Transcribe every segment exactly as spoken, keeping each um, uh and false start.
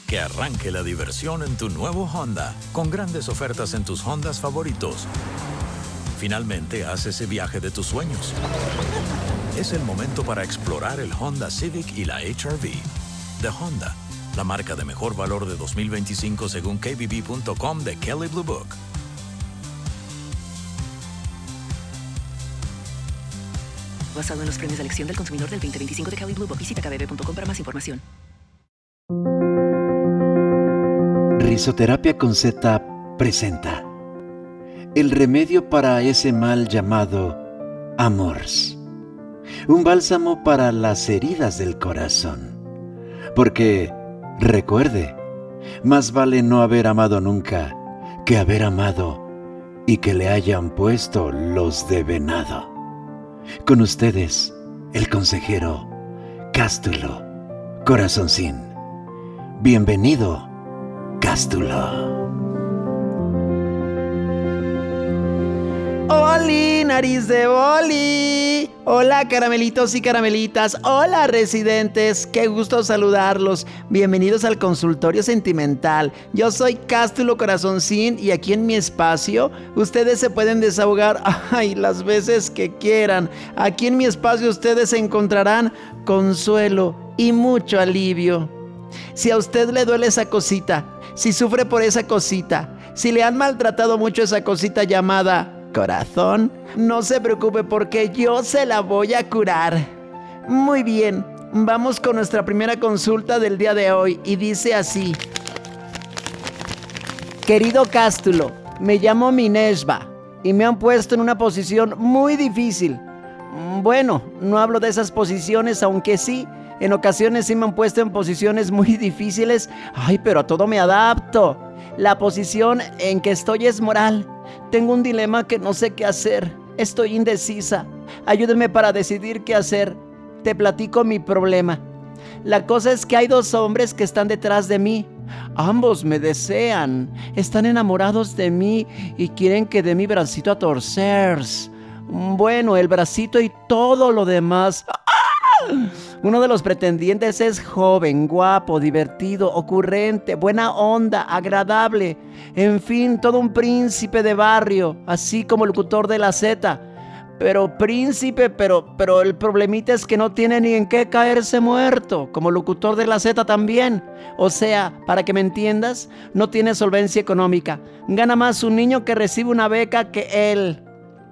Que arranque la diversión en tu nuevo Honda, con grandes ofertas en tus Hondas favoritos. Finalmente, haz ese viaje de tus sueños. Es el momento para explorar el Honda Civic y la H R V. De Honda, la marca de mejor valor de dos mil veinticinco según K B B punto com de Kelley Blue Book. Basado en los premios de elección del consumidor del veinte veinticinco de Kelley Blue Book. Visita K B B punto com para más información. Risoterapia con Z presenta el remedio para ese mal llamado amors. Un bálsamo para las heridas del corazón. Porque, recuerde, más vale no haber amado nunca que haber amado y que le hayan puesto los de venado. Con ustedes, el consejero Cástulo Corazoncín. Bienvenido, Cástulo. ¡Oli, nariz de boli! Hola, caramelitos y caramelitas. Hola, residentes. Qué gusto saludarlos. Bienvenidos al consultorio sentimental. Yo soy Cástulo Corazoncín y aquí en mi espacio ustedes se pueden desahogar, ay, las veces que quieran. Aquí en mi espacio ustedes encontrarán consuelo y mucho alivio. Si a usted le duele esa cosita, si sufre por esa cosita, si le han maltratado mucho esa cosita llamada corazón, no se preocupe porque yo se la voy a curar. Muy bien, vamos con nuestra primera consulta del día de hoy y dice así: querido Cástulo, me llamo Minesva y me han puesto en una posición muy difícil. Bueno, no hablo de esas posiciones, aunque sí, en ocasiones sí me han puesto en posiciones muy difíciles. Ay, pero a todo me adapto. La posición en que estoy es moral. Tengo un dilema que no sé qué hacer. Estoy indecisa. Ayúdenme para decidir qué hacer. Te platico mi problema. La cosa es que hay dos hombres que están detrás de mí. Ambos me desean. Están enamorados de mí y quieren que dé mi bracito a torcer. Bueno, el bracito y todo lo demás. Uno de los pretendientes es joven, guapo, divertido, ocurrente, buena onda, agradable. En fin, todo un príncipe de barrio, así como el locutor de la Z. Pero príncipe, pero, pero el problemita es que no tiene ni en qué caerse muerto, como locutor de la Z también. O sea, para que me entiendas, no tiene solvencia económica. Gana más un niño que recibe una beca que él.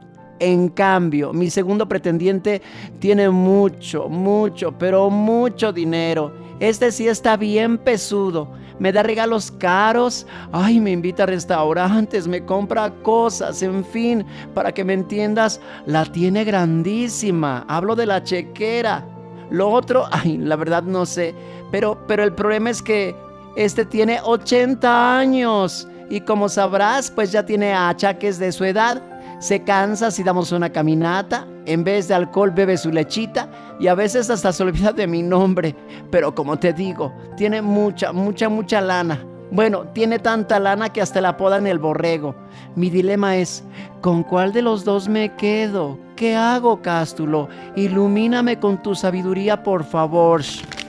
En cambio, mi segundo pretendiente tiene mucho, mucho, pero mucho dinero. Este sí está bien pesudo. Me da regalos caros. Ay, me invita a restaurantes, me compra cosas, en fin, para que me entiendas, la tiene grandísima. Hablo de la chequera. Lo otro, ay, la verdad no sé. Pero, pero el problema es que este tiene ochenta años. Y como sabrás, pues ya tiene achaques de su edad. Se cansa si damos una caminata, en vez de alcohol bebe su lechita y a veces hasta se olvida de mi nombre. Pero como te digo, tiene mucha, mucha, mucha lana. Bueno, tiene tanta lana que hasta la apodan el borrego. Mi dilema es, ¿con cuál de los dos me quedo? ¿Qué hago, Cástulo? Ilumíname con tu sabiduría, por favor.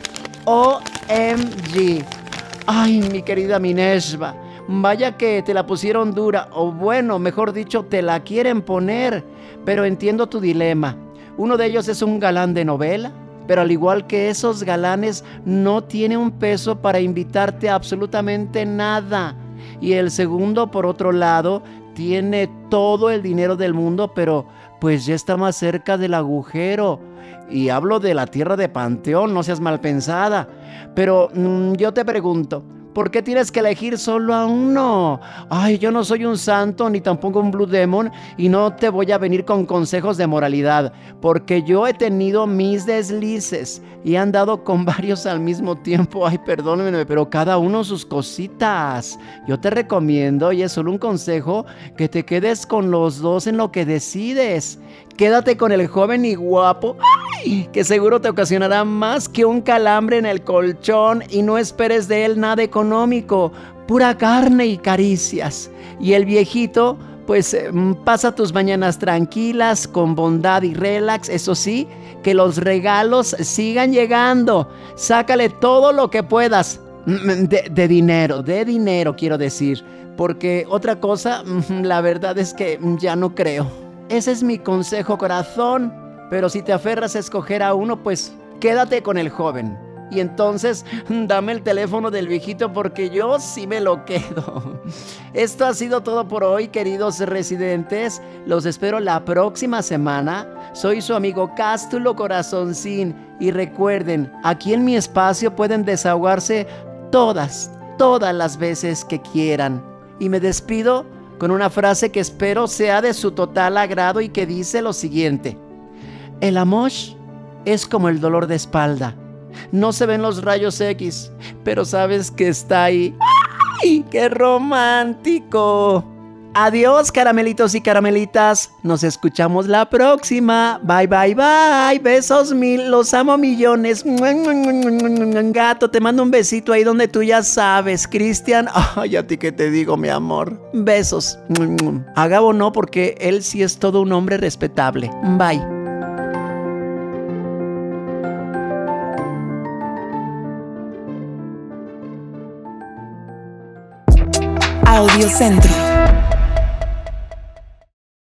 O M G. Ay, mi querida Minesva. Vaya que te la pusieron dura, o bueno, mejor dicho, te la quieren poner. Pero entiendo tu dilema. Uno de ellos es un galán de novela, pero al igual que esos galanes, no tiene un peso para invitarte a absolutamente nada. Y el segundo, por otro lado, tiene todo el dinero del mundo, pero pues ya está más cerca del agujero. Y hablo de la tierra de Panteón, no seas mal pensada. Pero mmm, yo te pregunto, ¿por qué tienes que elegir solo a uno? Ay, yo no soy un santo ni tampoco un Blue Demon y no te voy a venir con consejos de moralidad, porque yo he tenido mis deslices y he andado con varios al mismo tiempo. Ay, perdónenme, pero cada uno sus cositas. Yo te recomiendo, y es solo un consejo, que te quedes con los dos en lo que decides. Quédate con el joven y guapo, ¡ay!, que seguro te ocasionará más que un calambre en el colchón, y no esperes de él nada económico, pura carne y caricias. Y el viejito, pues eh, pasa tus mañanas tranquilas, con bondad y relax. Eso sí, que los regalos sigan llegando. Sácale todo lo que puedas, De, de dinero, de dinero quiero decir. Porque otra cosa, la verdad es que ya no creo. Ese es mi consejo, corazón. Pero si te aferras a escoger a uno, pues quédate con el joven. Y entonces, dame el teléfono del viejito porque yo sí me lo quedo. Esto ha sido todo por hoy, queridos residentes. Los espero la próxima semana. Soy su amigo Cástulo Corazoncín. Y recuerden, aquí en mi espacio pueden desahogarse todas, todas las veces que quieran. Y me despido con una frase que espero sea de su total agrado y que dice lo siguiente. El amor es como el dolor de espalda. No se ven los rayos X, pero sabes que está ahí. ¡Ay, qué romántico! Adiós, caramelitos y caramelitas. Nos escuchamos la próxima. Bye, bye, bye. Besos mil. Los amo millones. Gato, te mando un besito ahí donde tú ya sabes. Cristian. Ay, a ti que te digo, mi amor. Besos. A Gabo no, porque él sí es todo un hombre respetable. Bye. Audiocentro.